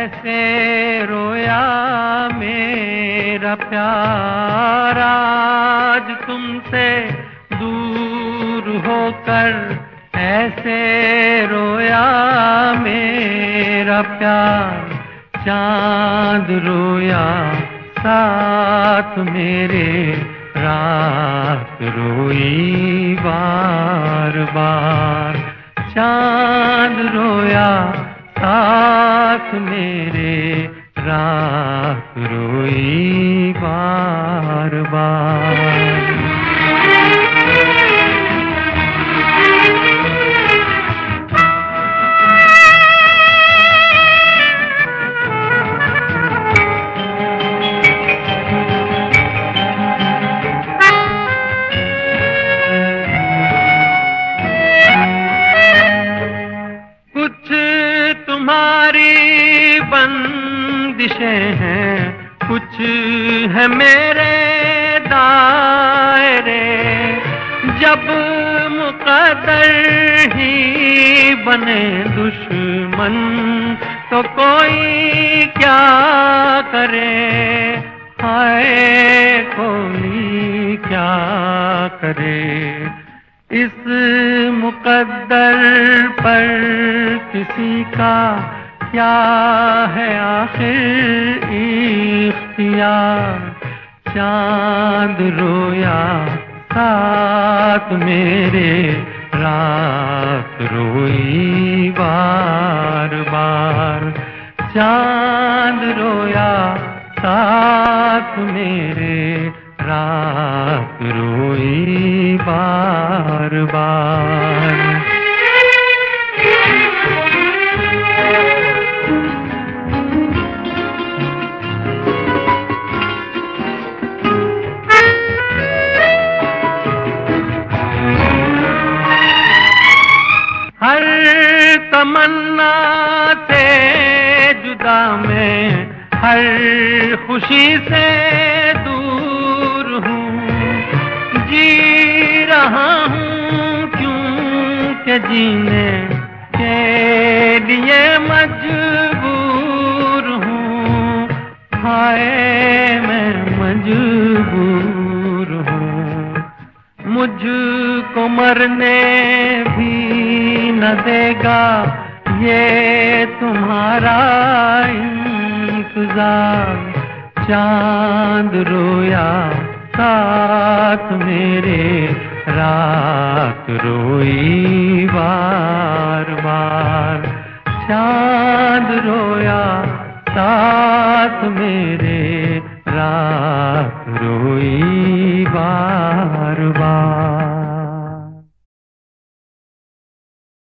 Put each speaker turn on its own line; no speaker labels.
ऐसे रोया मेरा प्यार आज तुमसे दूर होकर, ऐसे रोया मेरा प्यार। चांद रोया साथ मेरे, रात रोई बार बार। चांद रोया साथ मेरे, रात रोई बार बार। तुम्हारी बंदिशें हैं, कुछ है मेरे दायरे। जब मुक़द्दर ही बने दुश्मन तो कोई क्या करे, हाय कोई क्या करे। इस मुक़द्दर पर किसी का क्या है आखिर इख्तियार। चांद रोया साथ मेरे, रात रोई बार बार। चांद रोया साथ मेरे, रात रोई बार बार। हर तमन्ना से जुदा मैं, हर खुशी से दूर हूँ। जी रहा हूँ क्योंकि जीने के लिए मजबूर हूँ। हाय मैं मजबूर हूँ। मुझको मरने भी न देगा ये तुम्हारा इंतजार। चांद रोया साथ मेरे, रात रोई बार बार। चांद रोया साथ मेरे, रात रोई बार बार।